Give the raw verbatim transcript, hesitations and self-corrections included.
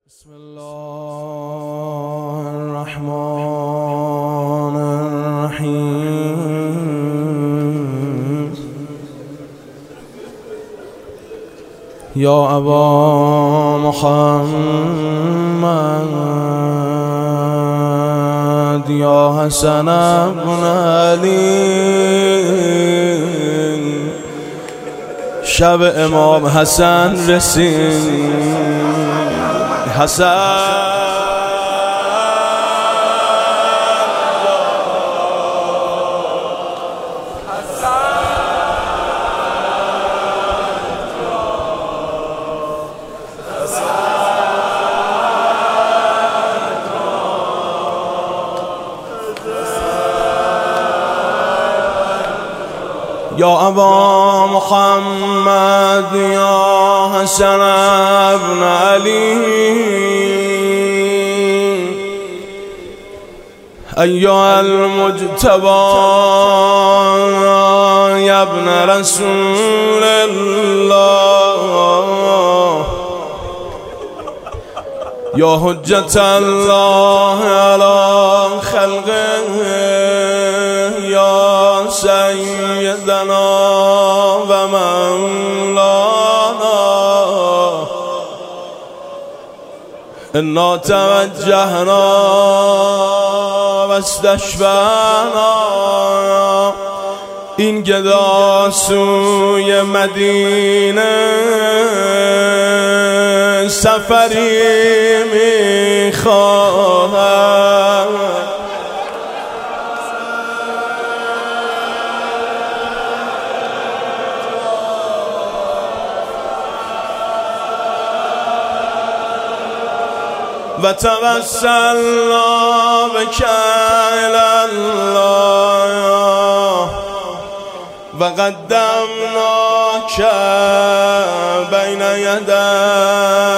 بسم الله الرحمن الرحيم. يا أبا محمد يا حسن بن علي، شب امام حسن رسید. حسن يا أبا محمد يا حسن بن علي، أيها المجتبى يا ابن رسول الله، يا حجة الله على خلقه، يا سيدنا ومولانا، إنا توجهنا واستشفعنا این گدا سوی مدینه، سفری میخواهد و توسلنا بك إلى الله و قدمناك بین یدیک